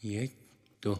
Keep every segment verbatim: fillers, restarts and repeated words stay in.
یک دو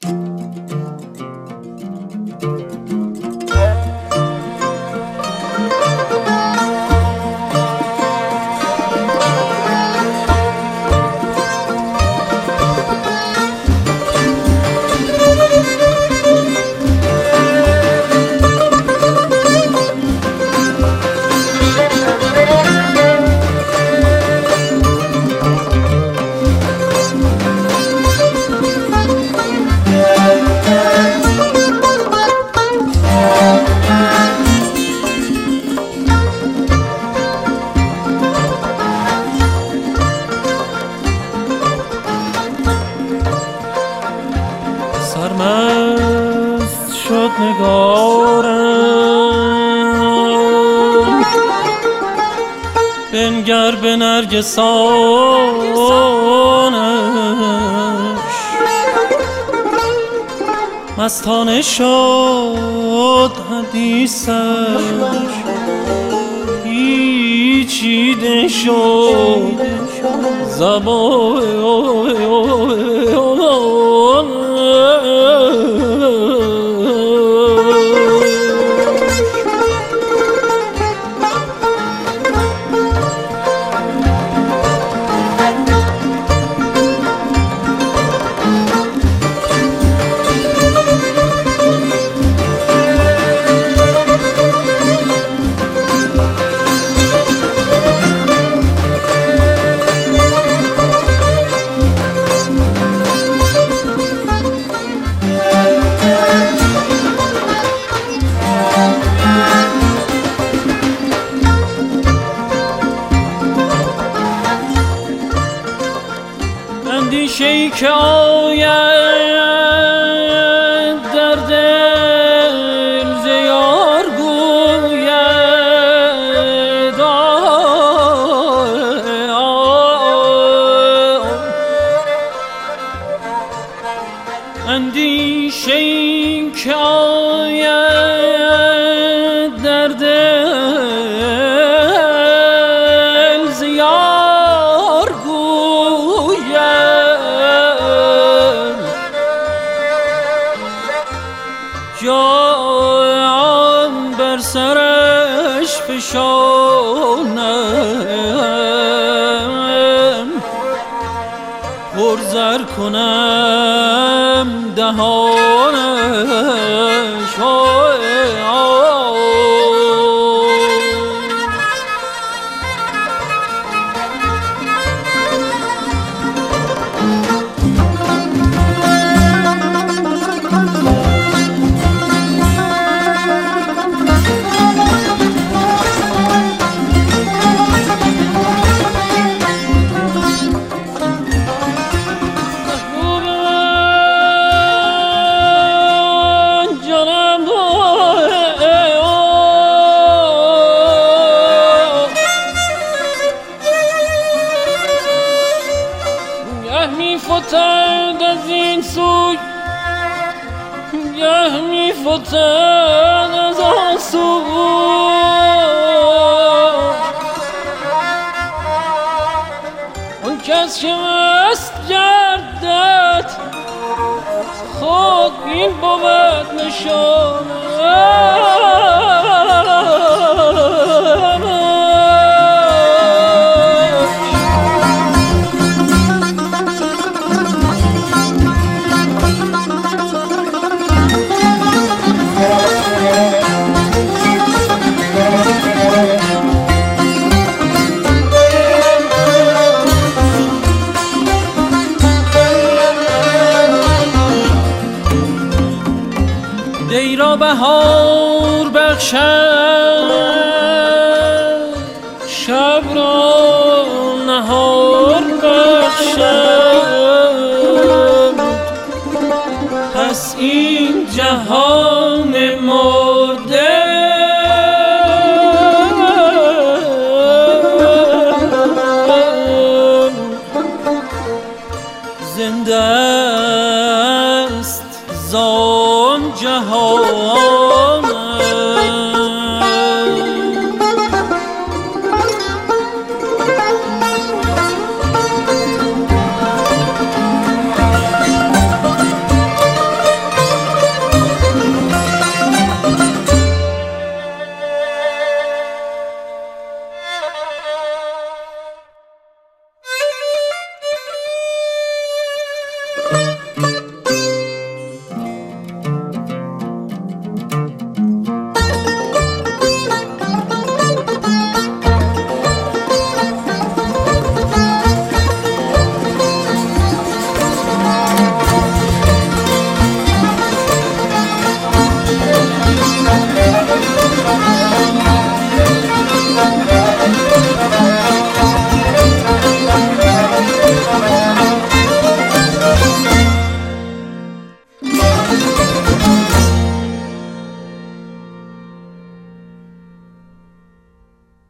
سرمست شد نگارم بنگر به نرگسانش مستانه شد حدیثش پیچیده شد زبان اندیشه‌ای که آید در دل ز یار گوید اندیشه‌ای که آید در دل ز یار جان بر سرش فشانم پرزر کنم دهانش فتد از این سوی گه می فتد از آن سوی اون کس که مست گردد خود این بود نشانه دی را بهار بخشد شب را نهار بخشد پس این جهان مرده زنده است زان جهان